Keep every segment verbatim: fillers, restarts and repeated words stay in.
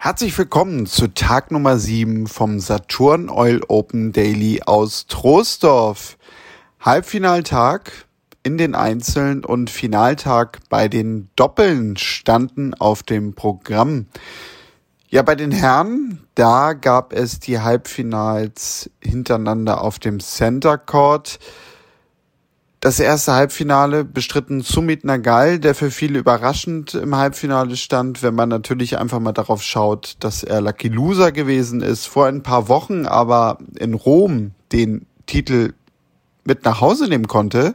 Herzlich willkommen zu Tag Nummer sieben vom Saturn Oil Open Daily aus Troisdorf. Halbfinaltag in den Einzeln und Finaltag bei den Doppeln standen auf dem Programm. Ja, bei den Herren, da gab es die Halbfinals hintereinander auf dem Center Court. Das erste Halbfinale bestritten Sumit Nagal, der für viele überraschend im Halbfinale stand, wenn man natürlich einfach mal darauf schaut, dass er Lucky Loser gewesen ist, vor ein paar Wochen aber in Rom den Titel mit nach Hause nehmen konnte.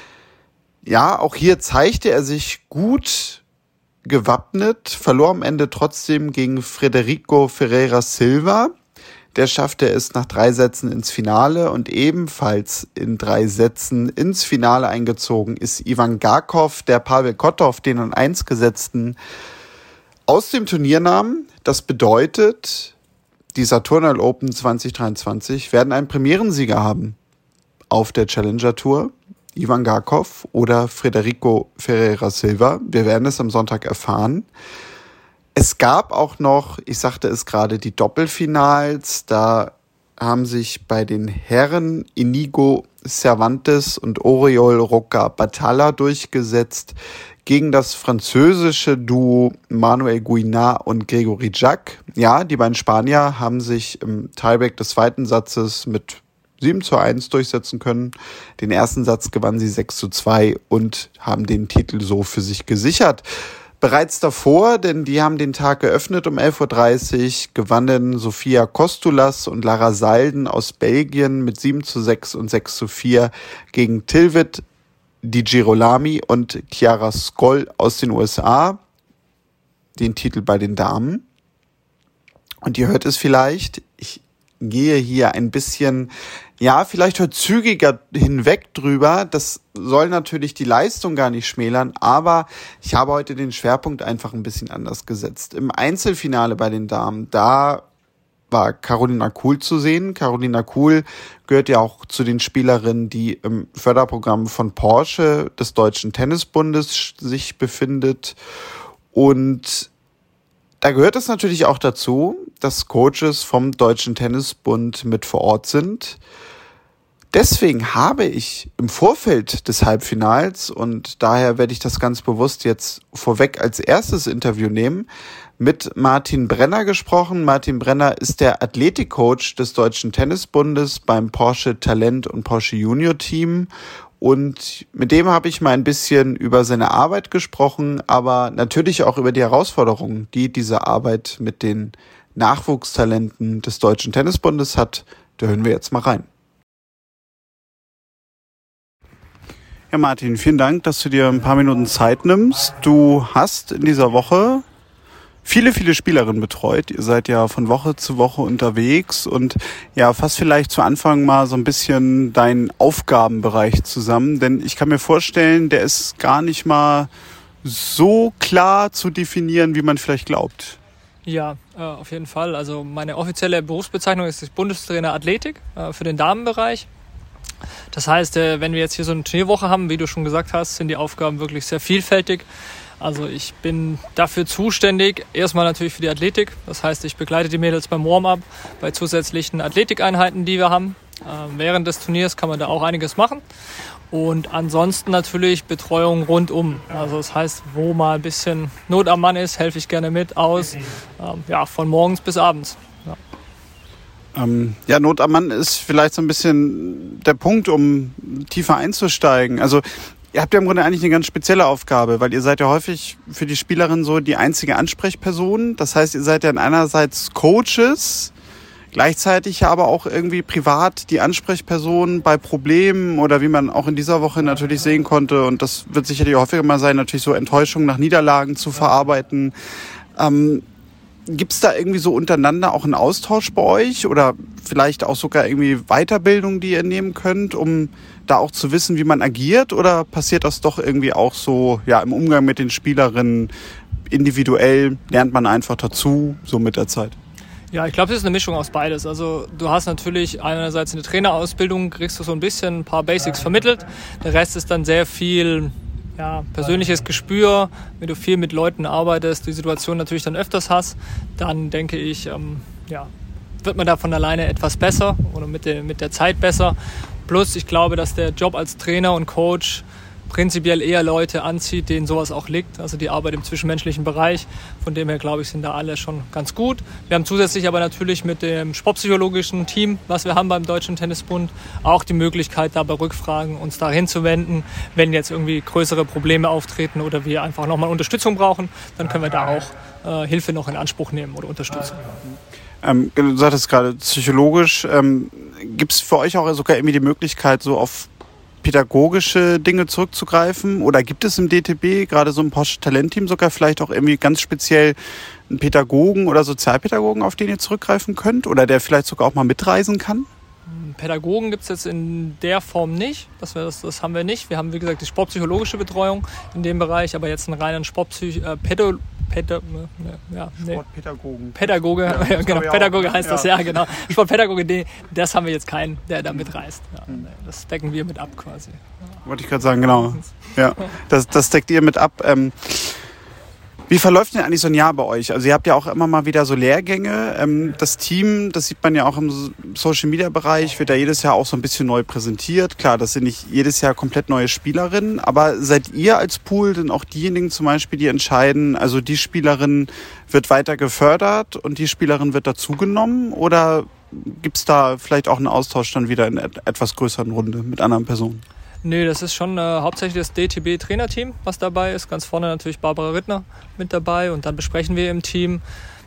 Ja, auch hier zeigte er sich gut gewappnet, verlor am Ende trotzdem gegen Federico Ferreira Silva. Der schaffte es nach drei Sätzen ins Finale und ebenfalls in drei Sätzen ins Finale eingezogen ist Ivan Garkov, der Pavel Kotov, den an eins gesetzten, aus dem Turnier nahm. Das bedeutet, die Saturn Oil Open zwanzig dreiundzwanzig werden einen Premierensieger haben auf der Challenger Tour. Ivan Garkov oder Federico Ferreira Silva. Wir werden es am Sonntag erfahren. Es gab auch noch, ich sagte es gerade, die Doppelfinals. Da haben sich bei den Herren Inigo Cervantes und Oriol Roca Batalla durchgesetzt gegen das französische Duo Manuel Guinard und Gregory Jacques. Ja, die beiden Spanier haben sich im Tiebreak des zweiten Satzes mit sieben zu eins durchsetzen können. Den ersten Satz gewannen sie sechs zu zwei und haben den Titel so für sich gesichert. Bereits davor, denn die haben den Tag geöffnet um elf Uhr dreißig, gewannen Sofia Kostulas und Lara Salden aus Belgien mit sieben zu sechs und sechs zu vier gegen Tilvit Di Girolami und Chiara Skoll aus den U S A. Den Titel bei den Damen. Und ihr hört es vielleicht, ich gehe hier ein bisschen, ja, vielleicht heute zügiger hinweg drüber. Das soll natürlich die Leistung gar nicht schmälern, aber ich habe heute den Schwerpunkt einfach ein bisschen anders gesetzt. Im Einzelfinale bei den Damen, da war Carolina Kuhl zu sehen. Carolina Kuhl gehört ja auch zu den Spielerinnen, die im Förderprogramm von Porsche des Deutschen Tennisbundes sich befindet. Und da gehört es natürlich auch dazu, dass Coaches vom Deutschen Tennisbund mit vor Ort sind. Deswegen habe ich im Vorfeld des Halbfinals, und daher werde ich das ganz bewusst jetzt vorweg als erstes Interview nehmen, mit Martin Brenner gesprochen. Martin Brenner ist der Athletikcoach des Deutschen Tennisbundes beim Porsche Talent und Porsche Junior Team. Und mit dem habe ich mal ein bisschen über seine Arbeit gesprochen, aber natürlich auch über die Herausforderungen, die diese Arbeit mit den Nachwuchstalenten des Deutschen Tennisbundes hat. Da hören wir jetzt mal rein. Ja, Martin, vielen Dank, dass du dir ein paar Minuten Zeit nimmst. Du hast in dieser Woche viele, viele Spielerinnen betreut. Ihr seid ja von Woche zu Woche unterwegs und ja, fass vielleicht zu Anfang mal so ein bisschen deinen Aufgabenbereich zusammen, denn ich kann mir vorstellen, der ist gar nicht mal so klar zu definieren, wie man vielleicht glaubt. Ja, äh, auf jeden Fall. Also meine offizielle Berufsbezeichnung ist Bundestrainer Athletik äh, für den Damenbereich. Das heißt, äh, wenn wir jetzt hier so eine Turnierwoche haben, wie du schon gesagt hast, sind die Aufgaben wirklich sehr vielfältig. Also ich bin dafür zuständig, erstmal natürlich für die Athletik. Das heißt, ich begleite die Mädels beim Warm-up, bei zusätzlichen Athletikeinheiten, die wir haben. Äh, während des Turniers kann man da auch einiges machen. Und ansonsten natürlich Betreuung rundum. Also das heißt, wo mal ein bisschen Not am Mann ist, helfe ich gerne mit aus. Ähm, ja, von morgens bis abends. Ja. Ähm, ja, Not am Mann ist vielleicht so ein bisschen der Punkt, um tiefer einzusteigen. Also ihr habt ja im Grunde eigentlich eine ganz spezielle Aufgabe, weil ihr seid ja häufig für die Spielerin so die einzige Ansprechperson. Das heißt, ihr seid ja einerseits Coaches, gleichzeitig ja aber auch irgendwie privat die Ansprechperson bei Problemen oder wie man auch in dieser Woche natürlich sehen konnte. Und das wird sicherlich häufiger mal sein, natürlich so Enttäuschungen nach Niederlagen zu verarbeiten. Ähm, Gibt es da irgendwie so untereinander auch einen Austausch bei euch oder vielleicht auch sogar irgendwie Weiterbildung, die ihr nehmen könnt, um da auch zu wissen, wie man agiert? Oder passiert das doch irgendwie auch so, ja, im Umgang mit den Spielerinnen individuell, lernt man einfach dazu, so mit der Zeit? Ja, ich glaube, es ist eine Mischung aus beides. Also du hast natürlich einerseits eine Trainerausbildung, kriegst du so ein bisschen ein paar Basics vermittelt. Der Rest ist dann sehr viel ja, persönliches Gespür, wenn du viel mit Leuten arbeitest, die Situation natürlich dann öfters hast, dann denke ich, ähm, ja, wird man da von alleine etwas besser oder mit der, mit der Zeit besser. Plus, ich glaube, dass der Job als Trainer und Coach prinzipiell eher Leute anzieht, denen sowas auch liegt, also die Arbeit im zwischenmenschlichen Bereich. Von dem her, glaube ich, sind da alle schon ganz gut. Wir haben zusätzlich aber natürlich mit dem sportpsychologischen Team, was wir haben beim Deutschen Tennisbund, auch die Möglichkeit, da bei Rückfragen uns dahin zu wenden. Wenn jetzt irgendwie größere Probleme auftreten oder wir einfach nochmal Unterstützung brauchen, dann können wir da auch äh, Hilfe noch in Anspruch nehmen oder Unterstützung. Ähm, du sagtest gerade psychologisch, ähm, gibt es für euch auch sogar irgendwie die Möglichkeit, so auf pädagogische Dinge zurückzugreifen? Oder gibt es im D T B gerade so ein Porsche-Talentteam sogar vielleicht auch irgendwie ganz speziell einen Pädagogen oder Sozialpädagogen, auf den ihr zurückgreifen könnt? Oder der vielleicht sogar auch mal mitreisen kann? Pädagogen gibt es jetzt in der Form nicht. Das, wir das, das haben wir nicht. Wir haben, wie gesagt, die sportpsychologische Betreuung in dem Bereich, aber jetzt einen reinen Sportpsych... Äh, Pädo Päda ne, ja, nee. Sportpädagogen. Pädagoge, ja, ja, genau, Pädagoge heißt ja. das, ja genau. Sportpädagoge, nee, das haben wir jetzt keinen, der da mitreist. Ja, mhm. Das decken wir mit ab quasi. Ja. Wollte ich gerade sagen, genau. Ja, das, das deckt ihr mit ab. Ähm, Wie verläuft denn eigentlich so ein Jahr bei euch? Also ihr habt ja auch immer mal wieder so Lehrgänge. Ähm, das Team, das sieht man ja auch im Social-Media-Bereich, wird ja jedes Jahr auch so ein bisschen neu präsentiert. Klar, das sind nicht jedes Jahr komplett neue Spielerinnen, aber seid ihr als Pool denn auch diejenigen zum Beispiel, die entscheiden, also die Spielerin wird weiter gefördert und die Spielerin wird dazugenommen? Oder gibt es da vielleicht auch einen Austausch dann wieder in etwas größeren Runde mit anderen Personen? Nee, das ist schon äh, hauptsächlich das D T B-Trainerteam, was dabei ist. Ganz vorne natürlich Barbara Rittner mit dabei. Und dann besprechen wir im Team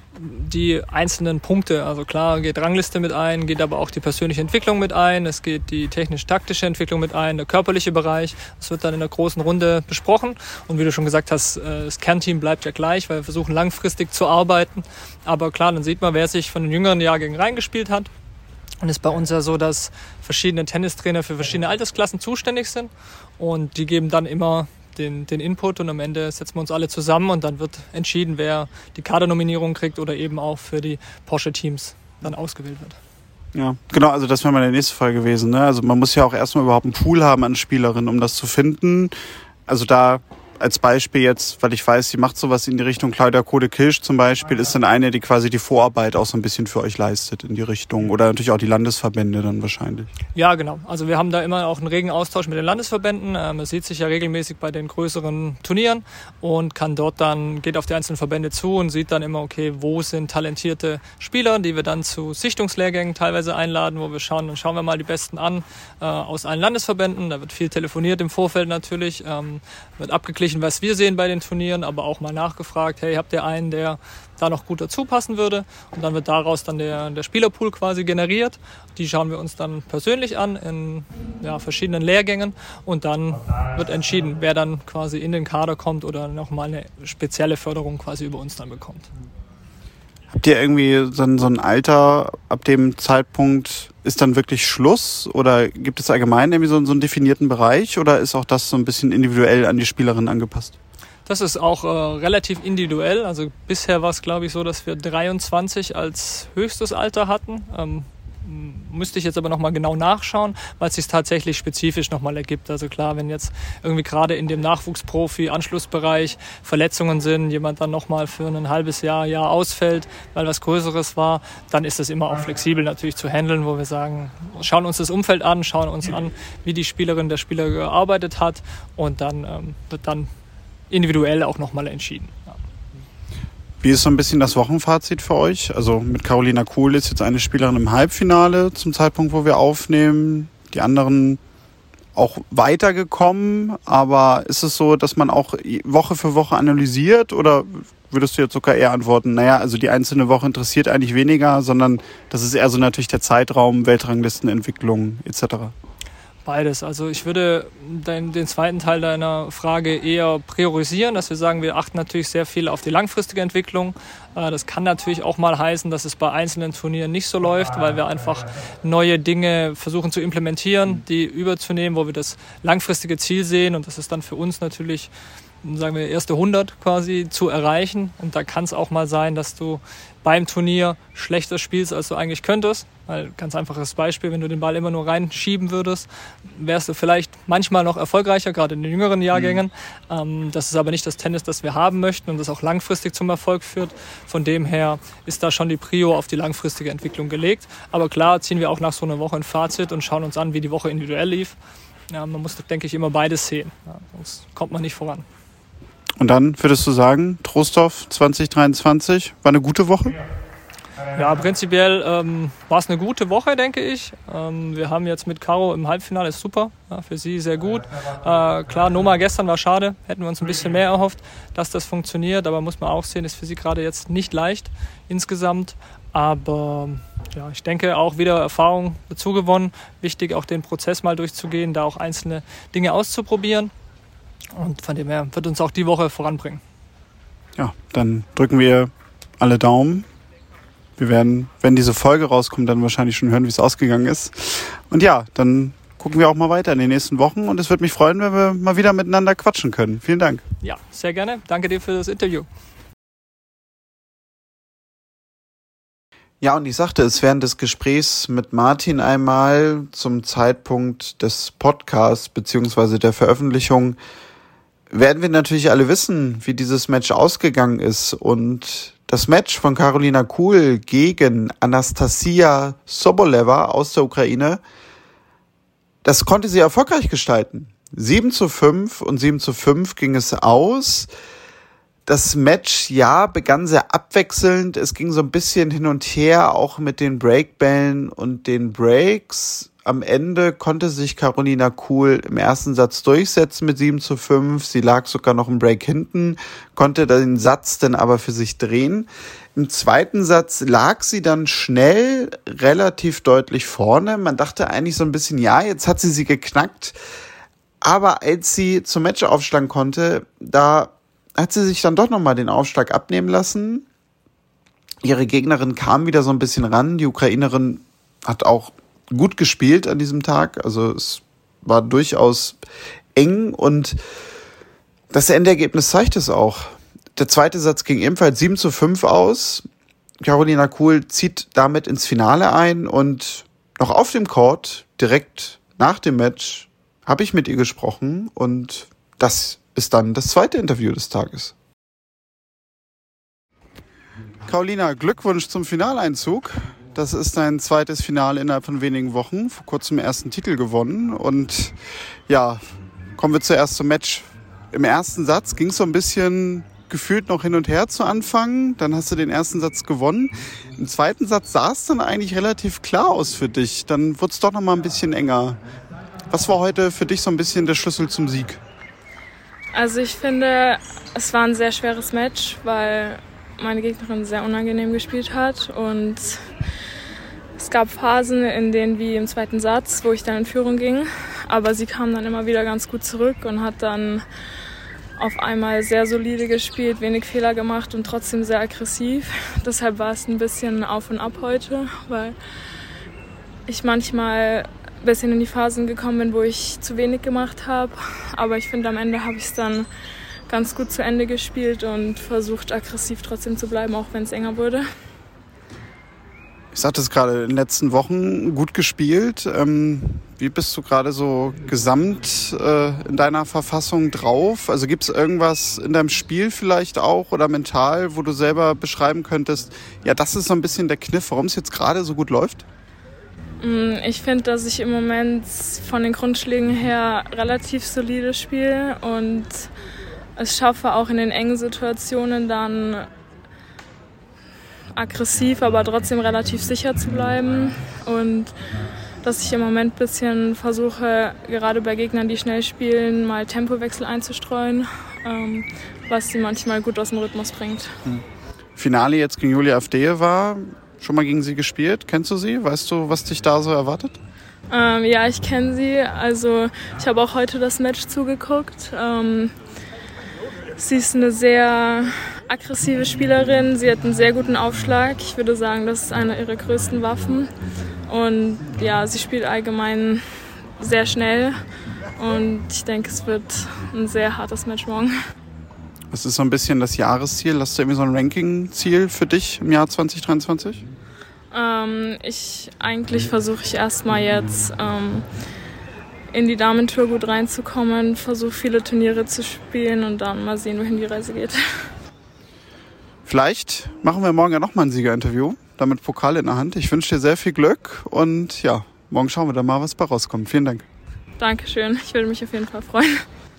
die einzelnen Punkte. Also klar geht Rangliste mit ein, geht aber auch die persönliche Entwicklung mit ein. Es geht die technisch-taktische Entwicklung mit ein, der körperliche Bereich. Das wird dann in der großen Runde besprochen. Und wie du schon gesagt hast, äh, das Kernteam bleibt ja gleich, weil wir versuchen langfristig zu arbeiten. Aber klar, dann sieht man, wer sich von den jüngeren Jahrgängen reingespielt hat. Und es ist bei uns ja so, dass verschiedene Tennistrainer für verschiedene Altersklassen zuständig sind und die geben dann immer den, den Input und am Ende setzen wir uns alle zusammen und dann wird entschieden, wer die Kadernominierung kriegt oder eben auch für die Porsche-Teams dann ausgewählt wird. Ja, genau, also das wäre meine nächste Frage gewesen, ne? Also man muss ja auch erstmal überhaupt einen Pool haben an Spielerinnen, um das zu finden. Also da als Beispiel jetzt, weil ich weiß, sie macht sowas in die Richtung, Claudia Kode-Kilsch zum Beispiel, ist dann eine, die quasi die Vorarbeit auch so ein bisschen für euch leistet in die Richtung. Oder natürlich auch die Landesverbände dann wahrscheinlich. Ja, genau. Also wir haben da immer auch einen regen Austausch mit den Landesverbänden. Man sieht sich ja regelmäßig bei den größeren Turnieren und kann dort dann, geht auf die einzelnen Verbände zu und sieht dann immer, okay, wo sind talentierte Spieler, die wir dann zu Sichtungslehrgängen teilweise einladen, wo wir schauen, dann schauen wir mal die Besten an äh, aus allen Landesverbänden. Da wird viel telefoniert im Vorfeld natürlich, ähm, wird abgeglichen, was wir sehen bei den Turnieren, aber auch mal nachgefragt, hey, habt ihr einen, der da noch gut dazu passen würde? Und dann wird daraus dann der, der Spielerpool quasi generiert. Die schauen wir uns dann persönlich an in ja, verschiedenen Lehrgängen und dann wird entschieden, wer dann quasi in den Kader kommt oder nochmal eine spezielle Förderung quasi über uns dann bekommt. Habt ihr irgendwie so ein, so ein Alter, ab dem Zeitpunkt ist dann wirklich Schluss? Oder gibt es allgemein irgendwie so, so einen definierten Bereich? Oder ist auch das so ein bisschen individuell an die Spielerin angepasst? Das ist auch äh, relativ individuell. Also bisher war es, glaube ich, so, dass wir dreiundzwanzig als höchstes Alter hatten. Ähm, müsste ich jetzt aber nochmal genau nachschauen, weil es sich tatsächlich spezifisch nochmal ergibt. Also klar, wenn jetzt irgendwie gerade in dem Nachwuchsprofi-Anschlussbereich Verletzungen sind, jemand dann nochmal für ein halbes Jahr, Jahr ausfällt, weil was Größeres war, dann ist das immer auch flexibel natürlich zu handeln, wo wir sagen, schauen uns das Umfeld an, schauen uns an, wie die Spielerin, der Spieler gearbeitet hat und dann ähm, wird dann individuell auch nochmal entschieden. Ja. Wie ist so ein bisschen das Wochenfazit für euch? Also mit Carolina Kuhl ist jetzt eine Spielerin im Halbfinale zum Zeitpunkt, wo wir aufnehmen. Die anderen auch weitergekommen. Aber ist es so, dass man auch Woche für Woche analysiert? Oder würdest du jetzt sogar eher antworten, naja, also die einzelne Woche interessiert eigentlich weniger, sondern das ist eher so natürlich der Zeitraum, Weltranglistenentwicklung et cetera? Beides. Also ich würde den, den zweiten Teil deiner Frage eher priorisieren, dass wir sagen, wir achten natürlich sehr viel auf die langfristige Entwicklung. Das kann natürlich auch mal heißen, dass es bei einzelnen Turnieren nicht so läuft, weil wir einfach neue Dinge versuchen zu implementieren, die überzunehmen, wo wir das langfristige Ziel sehen. Und das ist dann für uns natürlich sagen wir, erste hundert quasi zu erreichen. Und da kann es auch mal sein, dass du beim Turnier schlechter spielst, als du eigentlich könntest. Weil, ganz einfaches Beispiel, wenn du den Ball immer nur reinschieben würdest, wärst du vielleicht manchmal noch erfolgreicher, gerade in den jüngeren Jahrgängen. Mhm. Ähm, das ist aber nicht das Tennis, das wir haben möchten und das auch langfristig zum Erfolg führt. Von dem her ist da schon die Prio auf die langfristige Entwicklung gelegt. Aber klar ziehen wir auch nach so einer Woche ein Fazit und schauen uns an, wie die Woche individuell lief. Ja, man muss, denke ich, immer beides sehen. Ja, sonst kommt man nicht voran. Und dann würdest du sagen, Troisdorf zwanzig dreiundzwanzig war eine gute Woche? Ja, prinzipiell ähm, war es eine gute Woche, denke ich. Ähm, wir haben jetzt mit Caro im Halbfinale, ist super, ja, für sie sehr gut. Äh, klar, Noma gestern war schade, hätten wir uns ein bisschen mehr erhofft, dass das funktioniert. Aber muss man auch sehen, ist für sie gerade jetzt nicht leicht insgesamt. Aber ja, ich denke auch wieder Erfahrung dazu gewonnen. Wichtig auch den Prozess mal durchzugehen, da auch einzelne Dinge auszuprobieren. Und von dem her wird uns auch die Woche voranbringen. Ja, dann drücken wir alle Daumen. Wir werden, wenn diese Folge rauskommt, dann wahrscheinlich schon hören, wie es ausgegangen ist. Und ja, dann gucken wir auch mal weiter in den nächsten Wochen. Und es würde mich freuen, wenn wir mal wieder miteinander quatschen können. Vielen Dank. Ja, sehr gerne. Danke dir für das Interview. Ja, und ich sagte es während des Gesprächs mit Martin einmal zum Zeitpunkt des Podcasts beziehungsweise der Veröffentlichung, werden wir natürlich alle wissen, wie dieses Match ausgegangen ist. Und das Match von Karolina Kuhl gegen Anastasia Soboleva aus der Ukraine, das konnte sie erfolgreich gestalten. sieben zu fünf und sieben zu fünf ging es aus. Das Match, ja, begann sehr abwechselnd. Es ging so ein bisschen hin und her, auch mit den Breakbällen und den Breaks. Am Ende konnte sich Karolina Kuhl im ersten Satz durchsetzen mit sieben zu fünf. Sie lag sogar noch im Break hinten, konnte den Satz dann aber für sich drehen. Im zweiten Satz lag sie dann schnell relativ deutlich vorne. Man dachte eigentlich so ein bisschen, ja, jetzt hat sie sie geknackt. Aber als sie zum Match aufschlagen konnte, da hat sie sich dann doch nochmal den Aufschlag abnehmen lassen. Ihre Gegnerin kam wieder so ein bisschen ran. Die Ukrainerin hat auch gut gespielt an diesem Tag. Also es war durchaus eng und das Endergebnis zeigt es auch. Der zweite Satz ging ebenfalls sieben zu fünf aus. Karolina Kuhl zieht damit ins Finale ein und noch auf dem Court, direkt nach dem Match, habe ich mit ihr gesprochen und das ist dann das zweite Interview des Tages. Karolina, Glückwunsch zum Finaleinzug. Das ist dein zweites Finale innerhalb von wenigen Wochen. Vor kurzem ersten Titel gewonnen. Und ja, kommen wir zuerst zum Match. Im ersten Satz ging es so ein bisschen gefühlt noch hin und her zu Anfang. Dann hast du den ersten Satz gewonnen. Im zweiten Satz sah es dann eigentlich relativ klar aus für dich. Dann wurde es doch noch mal ein bisschen enger. Was war heute für dich so ein bisschen der Schlüssel zum Sieg? Also ich finde, es war ein sehr schweres Match, weil meine Gegnerin sehr unangenehm gespielt hat und es gab Phasen, in denen wie im zweiten Satz, wo ich dann in Führung ging, aber sie kam dann immer wieder ganz gut zurück und hat dann auf einmal sehr solide gespielt, wenig Fehler gemacht und trotzdem sehr aggressiv. Deshalb war es ein bisschen auf und ab heute, weil ich manchmal ein bisschen in die Phasen gekommen bin, wo ich zu wenig gemacht habe. Aber ich finde, am Ende habe ich es dann ganz gut zu Ende gespielt und versucht, aggressiv trotzdem zu bleiben, auch wenn es enger wurde. Ich sagte es gerade, in den letzten Wochen gut gespielt. Ähm, wie bist du gerade so gesamt äh, in deiner Verfassung drauf? Also gibt es irgendwas in deinem Spiel vielleicht auch oder mental, wo du selber beschreiben könntest, ja, das ist so ein bisschen der Kniff, warum es jetzt gerade so gut läuft? Ich finde, dass ich im Moment von den Grundschlägen her relativ solide spiele und es schaffe, auch in den engen Situationen dann aggressiv, aber trotzdem relativ sicher zu bleiben. Und dass ich im Moment ein bisschen versuche, gerade bei Gegnern, die schnell spielen, mal Tempowechsel einzustreuen, ähm, was sie manchmal gut aus dem Rhythmus bringt. Finale jetzt gegen Julia Avdejewa. Schon mal gegen sie gespielt? Kennst du sie? Weißt du, was dich da so erwartet? Ähm, ja, ich kenne sie. Also ich habe auch heute das Match zugeguckt. Ähm, sie ist eine sehr aggressive Spielerin. Sie hat einen sehr guten Aufschlag. Ich würde sagen, das ist eine ihrer größten Waffen. Und ja, sie spielt allgemein sehr schnell. Und ich denke, es wird ein sehr hartes Match morgen. Was ist so ein bisschen das Jahresziel? Hast du irgendwie so ein Ranking-Ziel für dich im Jahr zwanzig dreiundzwanzig? Ähm, ich, eigentlich versuche ich erstmal jetzt ähm, in die Damentour gut reinzukommen, versuche viele Turniere zu spielen und dann mal sehen, wohin die Reise geht. Vielleicht machen wir morgen ja nochmal ein Siegerinterview, damit Pokal in der Hand. Ich wünsche dir sehr viel Glück und ja, morgen schauen wir dann mal, was bei rauskommt. Vielen Dank. Dankeschön, ich würde mich auf jeden Fall freuen.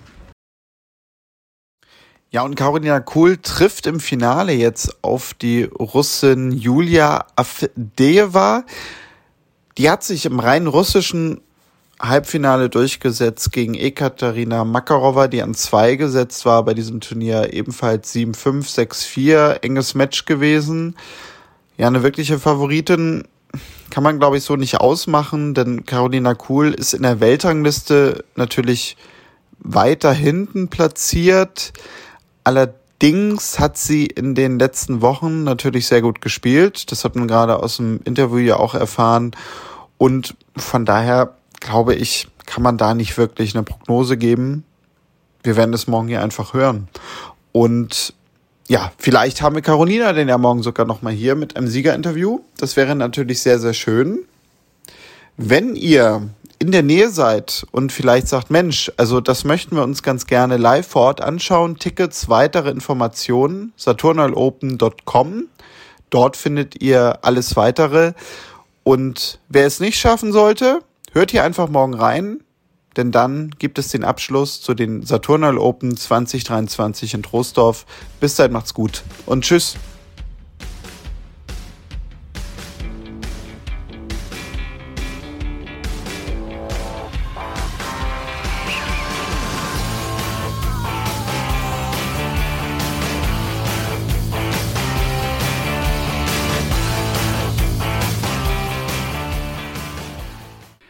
Ja, und Karolina Kuhl trifft im Finale jetzt auf die Russin Julia Avdeeva. Die hat sich im rein russischen Halbfinale durchgesetzt gegen Ekaterina Makarova, die an zwei gesetzt war bei diesem Turnier. Ebenfalls sieben fünf, sechs vier, enges Match gewesen. Ja, eine wirkliche Favoritin kann man, glaube ich, so nicht ausmachen, denn Karolina Kuhl ist in der Weltrangliste natürlich weiter hinten platziert. Allerdings hat sie in den letzten Wochen natürlich sehr gut gespielt. Das hat man gerade aus dem Interview ja auch erfahren. Und von daher, glaube ich, kann man da nicht wirklich eine Prognose geben. Wir werden es morgen hier einfach hören. Und ja, vielleicht haben wir Karolina denn ja morgen sogar nochmal hier mit einem Siegerinterview. Das wäre natürlich sehr, sehr schön. Wenn ihr in der Nähe seid und vielleicht sagt, Mensch, also das möchten wir uns ganz gerne live vor Ort anschauen, Tickets, weitere Informationen, saturn oil open punkt com. Dort findet ihr alles Weitere. Und wer es nicht schaffen sollte, hört hier einfach morgen rein, denn dann gibt es den Abschluss zu den Saturn Oil Open zwanzig dreiundzwanzig in Troisdorf. Bis dahin, macht's gut und tschüss.